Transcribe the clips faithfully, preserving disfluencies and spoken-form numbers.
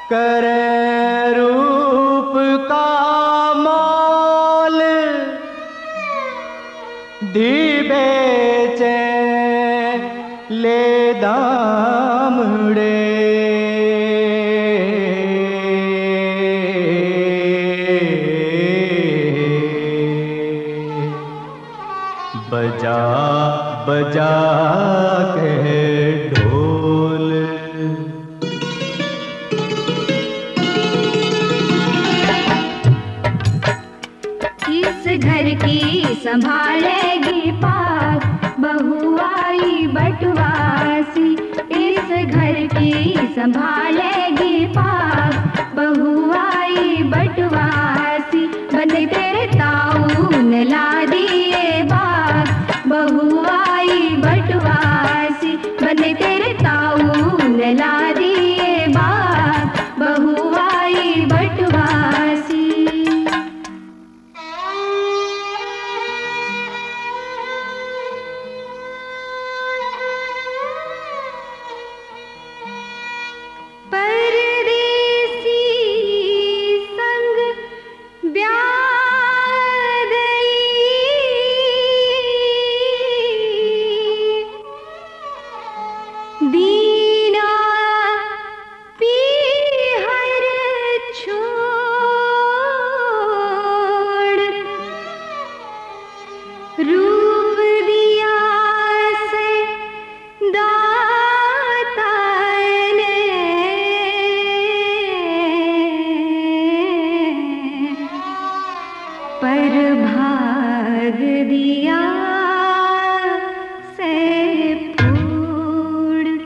करे रूप का मोल दी बेचे ले दामड़े बजा बजा के ढोल इस घर की संभालेगी पाक बहू आई बटवासी। इस घर की संभालेगी पाक बहू आई बटवासी। बंदे तेरे ताऊन ला दिए बाग बहू आई बटवासी। बंदे तेरे ताऊन ला दिए बाग बहू आई बटवासी। परदेसी संग ब्याह दीना पीहर छोड़ रूप दिया से दाता ने पर भाग दिया से फूड़।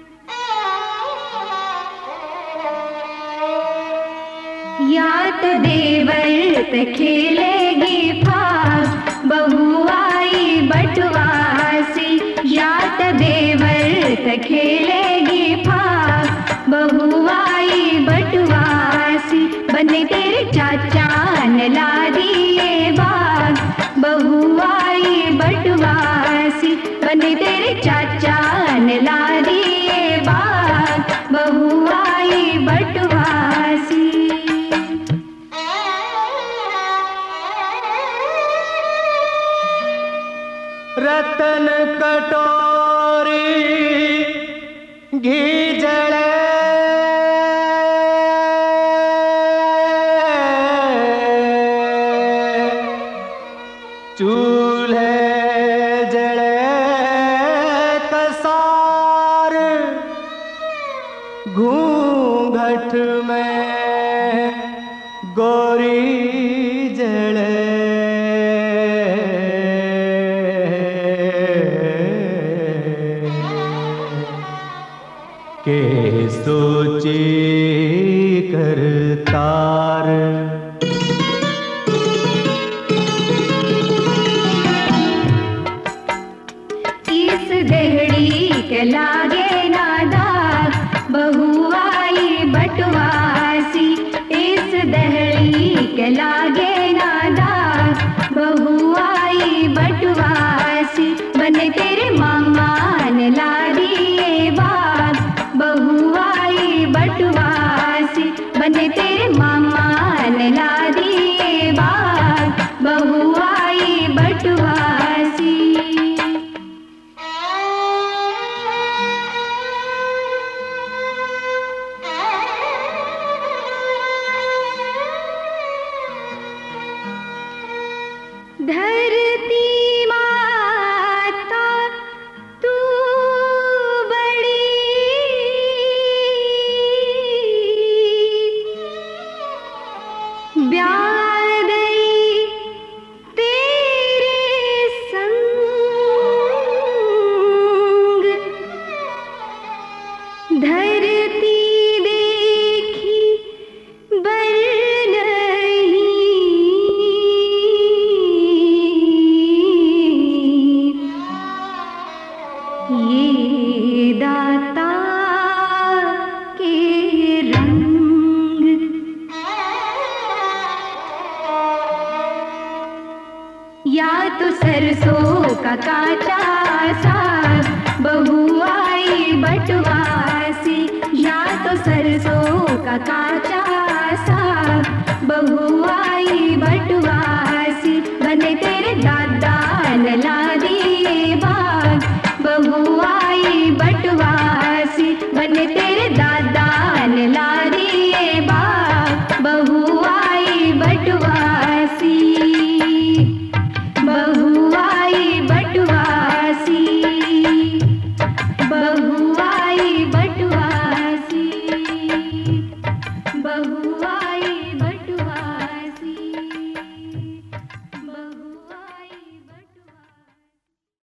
या तो देवर ते खेलेगी फाग बहू आई बटवासी। या तो देवर ते खेलेगी फाग बहू आई बटवासी। बने तेरे चाचा ने ला दिए बाग बहू आई बटवासी। बने तेरे चाचा ने ला दिए बाग बहू आई बटवासी। रतन कटोरी घी जले चूल्हे जले कसार घूंघट में गोरी जले के सोची करतार। इस देहड़ी के लागे ना दाग बहू आई बटवासी। इस देहड़ी के लागे ना दाग बहू आई बटवासी। बने तेरे मामा ने ला दिए बाग बहू आई बटवासी। बने तेरे मामा ने ला दिए बाग बहू आई बटवासी। धरती माता तू बड़ी ब्याह दई तेरे संग। धरती देखी बर नहीं ये दाता के रंग। या तो सरसों का काचा साग बहू आई बटवासी। या तो सरसों का काचा साग, बहू आई बटुआ